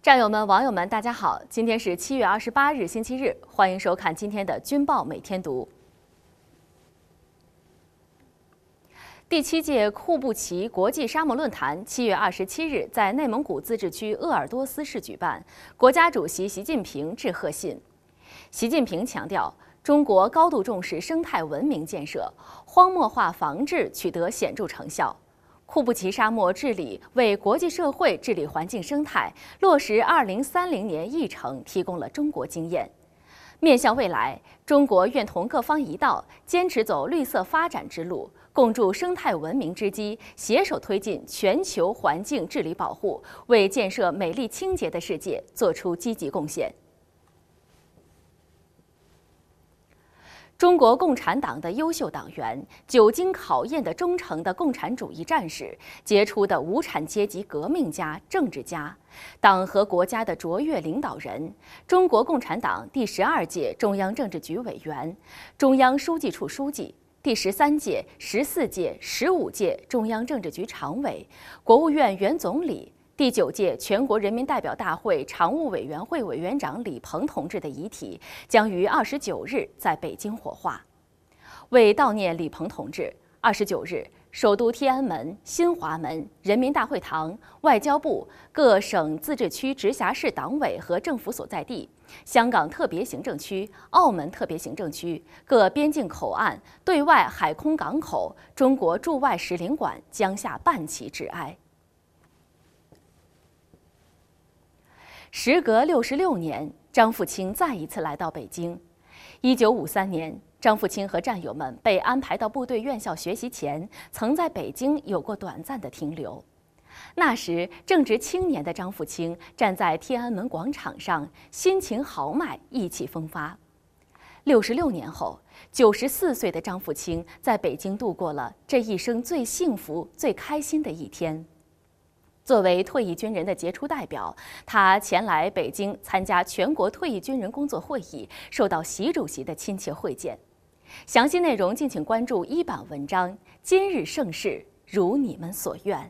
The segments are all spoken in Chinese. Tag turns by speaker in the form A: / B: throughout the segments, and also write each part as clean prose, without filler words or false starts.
A: 战友们、网友们，大家好！今天是7月28日，星期日，欢迎收看今天的《军报每天读》。第7届库布齐国际沙漠论坛7月27日在内蒙古自治区鄂尔多斯市举办，国家主席习近平致贺信。习近平强调，中国高度重视生态文明建设，荒漠化防治取得显著成效。库布齐沙漠治理为国际社会治理环境生态、落实2030年议程提供了中国经验。面向未来，中国愿同各方一道，坚持走绿色发展之路，共筑生态文明之基，携手推进全球环境治理保护，为建设美丽清洁的世界做出积极贡献。中国共产党的优秀党员，久经考验的忠诚的共产主义战士，杰出的无产阶级革命家、政治家，党和国家的卓越领导人，中国共产党第12届中央政治局委员、中央书记处书记、第13届、14届、15届中央政治局常委、国务院原总理、第9届全国人民代表大会常务委员会委员长李鹏同志的遗体将于29日在北京火化。为悼念李鹏同志，29日，首都天安门、新华门、人民大会堂、外交部、各省自治区直辖市党委和政府所在地、香港特别行政区、澳门特别行政区、各边境口岸、对外海空港口、中国驻外使领馆将下半旗致哀。时隔66年，张富清再一次来到北京。1953年，张富清和战友们被安排到部队院校学习前，曾在北京有过短暂的停留。那时正值青年的张富清站在天安门广场上，心情豪迈，意气风发。66年后，94岁的张富清在北京度过了这一生最幸福、最开心的一天。作为退役军人的杰出代表，他前来北京参加全国退役军人工作会议，受到习主席的亲切会见。详细内容敬请关注一版文章。今日盛世，如你们所愿。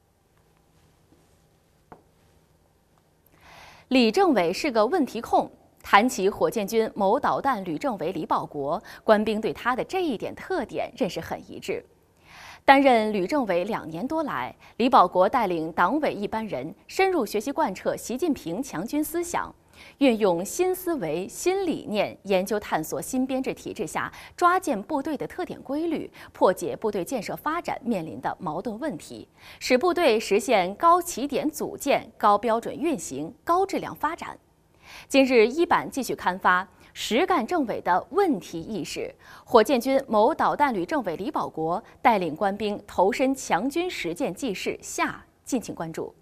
A: 李政委是个问题控。谈起火箭军某导弹旅政委李保国，官兵对他的这一点特点认识很一致。担任旅政委2年多来，李保国带领党委一班人深入学习贯彻习近平强军思想，运用新思维、新理念，研究探索新编制体制下抓建部队的特点规律，破解部队建设发展面临的矛盾问题，使部队实现高起点组建、高标准运行、高质量发展。今日一版继续刊发实干政委的问题意识，火箭军某导弹旅政委李保国带领官兵投身强军实践纪事下，敬请关注。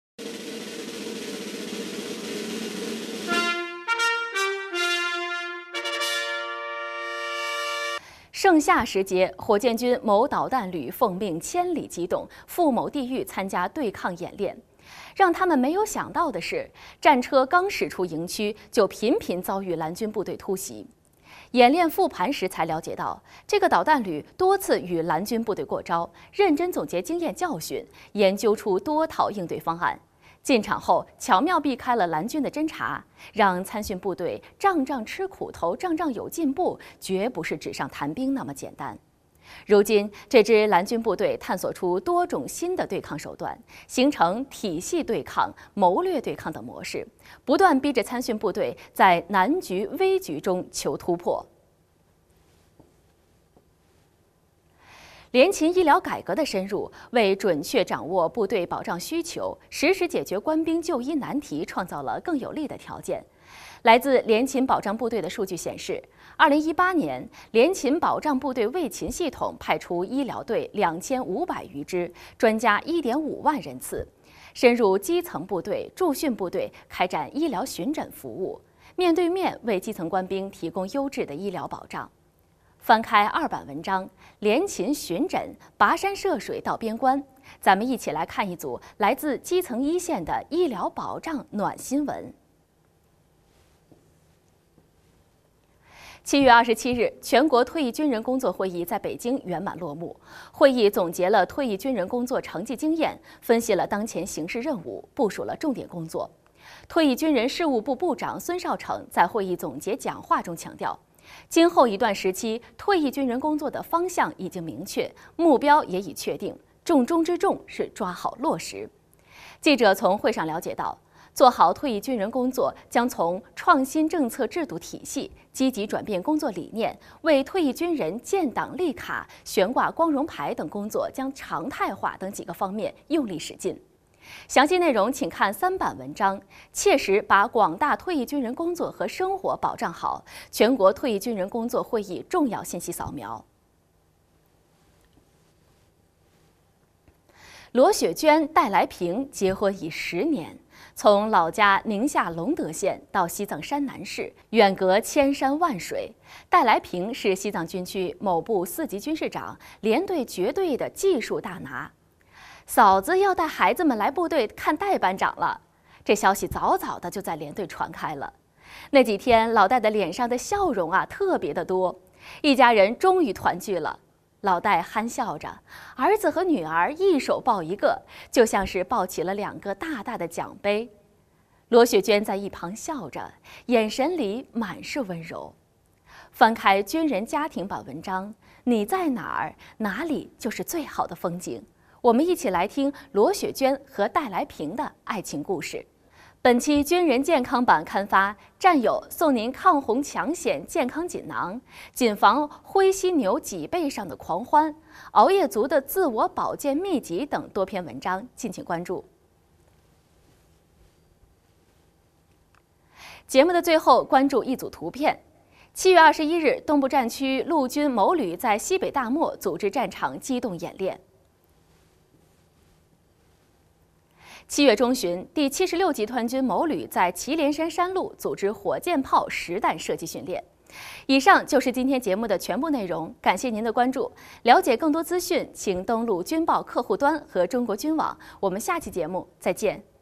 A: 盛夏时节，火箭军某导弹旅奉命千里机动，赴某地域参加对抗演练。让他们没有想到的是，战车刚驶出营区，就频频遭遇蓝军部队突袭。演练复盘时才了解到，这个导弹旅多次与蓝军部队过招，认真总结经验教训，研究出多套应对方案。进场后，巧妙避开了蓝军的侦察，让参训部队仗仗吃苦头，仗仗有进步，绝不是纸上谈兵那么简单。如今，这支蓝军部队探索出多种新的对抗手段，形成体系对抗、谋略对抗的模式，不断逼着参训部队在难局危局中求突破。联勤医疗改革的深入，为准确掌握部队保障需求，实时解决官兵就医难题创造了更有利的条件。来自联勤保障部队的数据显示，2018年，联勤保障部队卫勤系统派出医疗队2500余支，专家1.5万人次，深入基层部队、驻训部队，开展医疗巡诊服务，面对面为基层官兵提供优质的医疗保障。翻开2版文章，联勤巡诊，跋山涉水到边关，咱们一起来看一组来自基层一线的医疗保障暖新闻。7月27日，全国退役军人工作会议在北京圆满落幕。会议总结了退役军人工作成绩经验，分析了当前形势任务，部署了重点工作。 退役军人事务部部长孙少成在会议总结讲话中强调，今后一段时期，退役军人工作的方向已经明确，目标也已确定，重中之重是抓好落实。记者从会上了解到，做好退役军人工作将从创新政策制度体系、积极转变工作理念、为退役军人建档立卡、悬挂光荣牌等工作将常态化等几个方面用力使劲。详细内容请看3版文章，切实把广大退役军人工作和生活保障好。全国退役军人工作会议重要信息扫描。罗雪娟、戴来平结婚已10年，从老家宁夏隆德县到西藏山南市，远隔千山万水。戴来平是西藏军区某部4级军事长，连队绝对的技术大拿。嫂子要带孩子们来部队看戴班长了，这消息早早的就在连队传开了。那几天，老戴的脸上的笑容特别的多，一家人终于团聚了。老戴憨笑着，儿子和女儿一手抱一个，就像是抱起了2个大大的奖杯。罗雪娟在一旁笑着，眼神里满是温柔。翻开军人家庭版文章，你在哪儿，哪里就是最好的风景。我们一起来听罗雪娟和戴来平的爱情故事。本期军人健康版刊发，战友送您抗洪抢险健康锦囊，谨防灰犀牛脊背上的狂欢，熬夜族的自我保健秘籍等多篇文章，敬请关注。节目的最后，关注一组图片。7月21日，东部战区陆军某旅在西北大漠组织战场机动演练。7月中旬，第76集团军某旅在祁连山山路组织火箭炮实弹射击训练。以上就是今天节目的全部内容，感谢您的关注。了解更多资讯，请登录军报客户端和中国军网。我们下期节目再见。